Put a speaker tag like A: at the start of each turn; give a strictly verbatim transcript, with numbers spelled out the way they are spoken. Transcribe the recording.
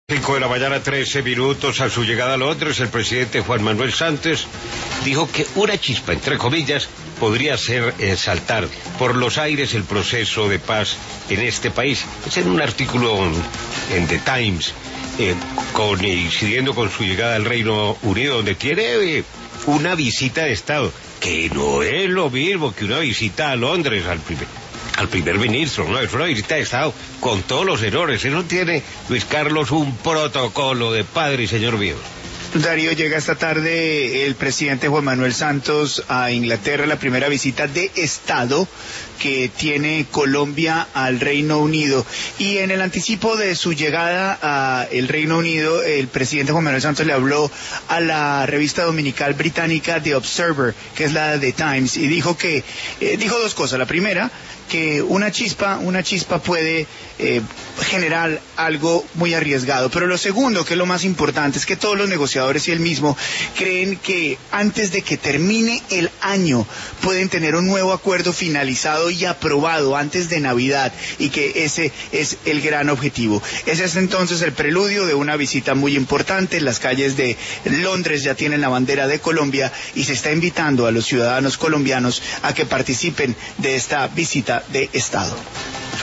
A: Cinco de la mañana, trece minutos. A su llegada a Londres, el presidente Juan Manuel Santos dijo que una chispa, entre comillas, podría ser eh, saltar por los aires el proceso de paz en este país. Es en un artículo en, en The Times, eh, coincidiendo con su llegada al Reino Unido, donde tiene eh, una visita de Estado, que no es lo mismo que una visita a Londres al primer... al primer ministro, ¿no? Es una visita de Estado con todos los errores. Eso tiene, Luis Carlos, un protocolo de padre y señor mío.
B: Darío, llega esta tarde el presidente Juan Manuel Santos a Inglaterra, la primera visita de Estado que tiene Colombia al Reino Unido. Y en el anticipo de su llegada al Reino Unido, el presidente Juan Manuel Santos le habló a la revista dominical británica The Observer, que es la de The Times, y dijo que, eh, dijo dos cosas. La primera, que una chispa, una chispa puede eh, generar algo muy arriesgado. Pero lo segundo, que es lo más importante, es que todos los negociadores y él mismo creen que antes de que termine el año pueden tener un nuevo acuerdo finalizado y aprobado antes de Navidad, y que ese es el gran objetivo. Ese es entonces el preludio de una visita muy importante. Las calles de Londres ya tienen la bandera de Colombia y se está invitando a los ciudadanos colombianos a que participen de esta visita de Estado.